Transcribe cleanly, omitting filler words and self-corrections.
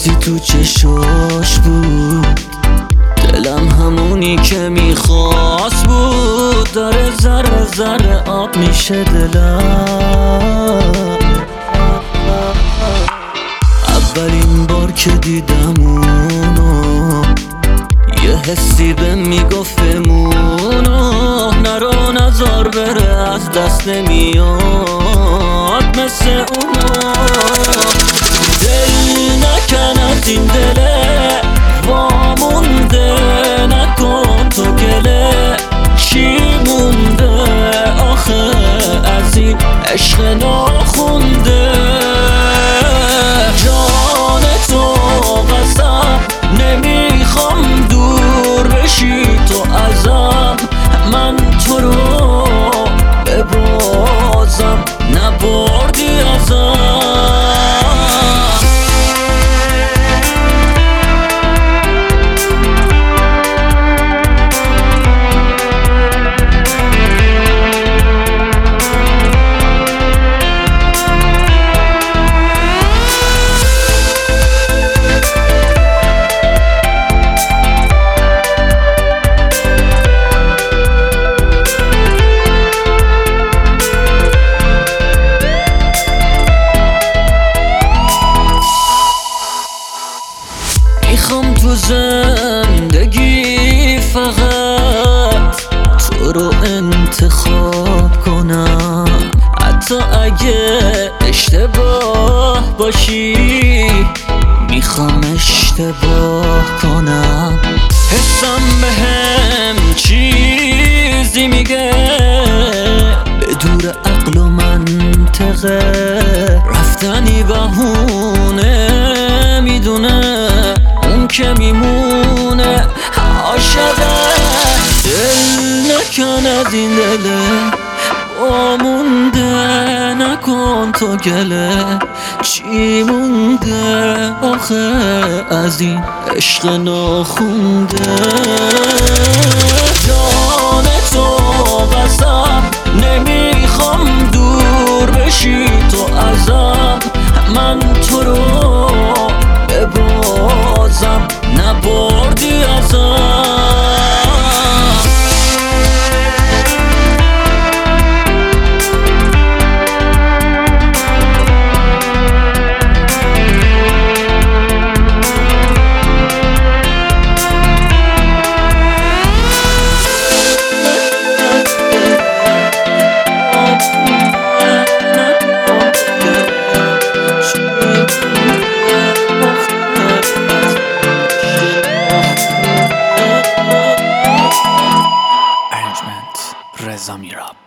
رفتی تو چشاش بود، دلم همونی که میخواست بود. داره ذره ذره آب میشه دلم. اولین بار که دیدم اونو، یه حسی به میگفت بمونو، نرو نزار بره از دست نمیاد مثل اونو. دل نکن از این دله وامونده، نکن تو گله. چی مونده آخه از این عشق ناخونده؟ جان تو قسم نمیخوام دور بشی تو ازم. من تو رو ببازم نبردی ازم. میخوام تو زندگی فقط تو رو انتخاب کنم، حتی اگه اشتباه باشی میخوام اشتباه کنم. حسم بهم چیزی میگه به دور عقل و منطقه، رفتنی بهونه میدونه اون که میمونه عاشقه. دل نکن از این دله وامونده، نکن تو گله. چی مونده آخه از این عشق ناخونده؟ جان تو قسم نمیخوام دور بشی تو ازم. من تو رو ببازم نبردی ازم. رضا میراب.